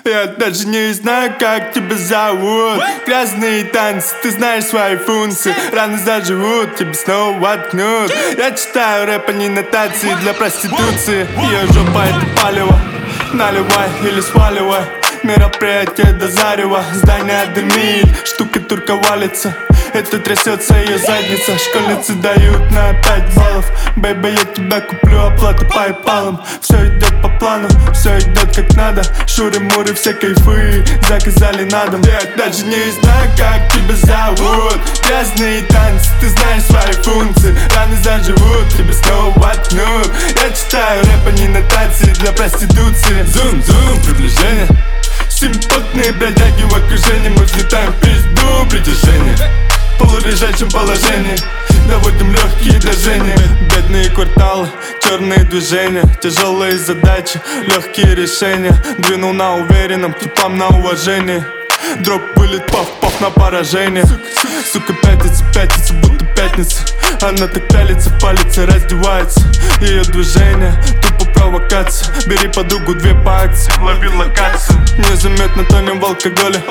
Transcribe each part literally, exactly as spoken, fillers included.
Я даже не знаю, как тебя зовут. Грязные танцы, ты знаешь свои функции. Раны заживут, тебе снова воткнут. Я читаю рэп, а не нотации для проституции. Ее жопа это палево. Наливай или сваливай. Мероприятие до зарева. Здание дымит, штукатурка валится. Это трясется ее задница. Школьницы дают на пять баллов. Бэйба, я тебя куплю, оплата пайпалом. Все идет по плану, все идет как надо. Шуры-муры, все кайфы заказали на дом. Я даже не знаю, как тебя зовут. Грязные танцы, ты знаешь свои функции. Раны заживут, тебе снова воткнут. Я читаю рэп, а не нотации для проституции. Зум-зум, приближение. Симпотные бродяги в окружении. Мы взлетаем в пизду притяжение. В полулежачем положении доводим легкие дрожжения. Бедные кварталы, черные движения. Тяжелые задачи, легкие решения. Двинул на уверенном, типам на уважение. Дроп вылет, пав-пав на поражение. Сука пятится, пятится, будто пятница. Она так пялится, палится, раздевается. Ее движение, тупо провокация. Бери подругу, две по акции, лови локацию. Незаметно тонем в алкоголе.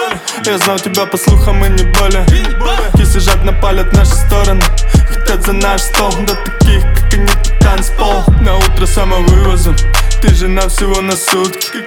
Я знал тебя по слухам и не более. Кисы жадно палят наши стороны. Хотят за наш стол, да таких, как они, танцпол. На утро самовывозом, ты жена всего на сутки.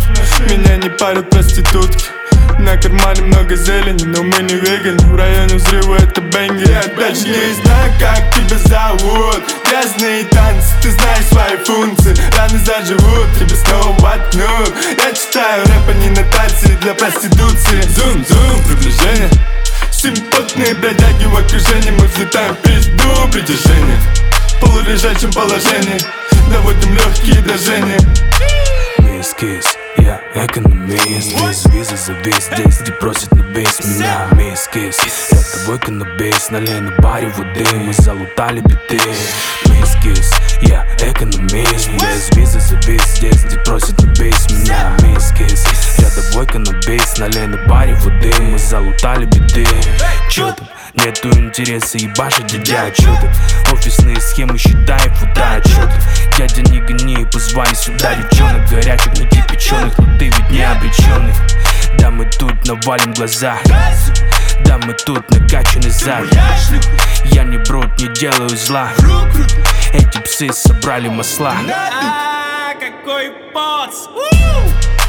Меня не парят проститутки. На кармане много зелени, но мы не веганы. В районе взрыва это бенги. Я даже не знаю, как тебя зовут. Грязные танцы, ты знаешь свои функции. Раны заживут, тебе снова воткнут. Я читаю рэп, а не нотации для проституции. Зум-зум, приближение. Симпотные бродяги в окружении. Мы взлетаем в пизду притяжение. В полулежачем положении доводим легкие дрожжения. Мисс-кисс, я экономист. Здесь виза за виз, здесь где просят на бейс меня. Мисс-кисс, я тобой на бейс. Налей на баре воды, мы залутали биты. Мисс-кисс, я экономист. Здесь виза за виз, здесь где просят на бейс меня. Мисс-кисс, я тобой на бейс. Налей на баре воды, мы залутали биты. Чё там? Нету интереса ебашить, дядя, чё ты? Офисные схемы считай, фута, чё ты? Дядя, не гони, позвали сюда девчонок горячих, не кипяченых, но ты ведь не обреченный. Да мы тут навалим глаза, да мы тут накачаны зад. Я не брут, не делаю зла. Эти псы собрали масла. А, какой поц!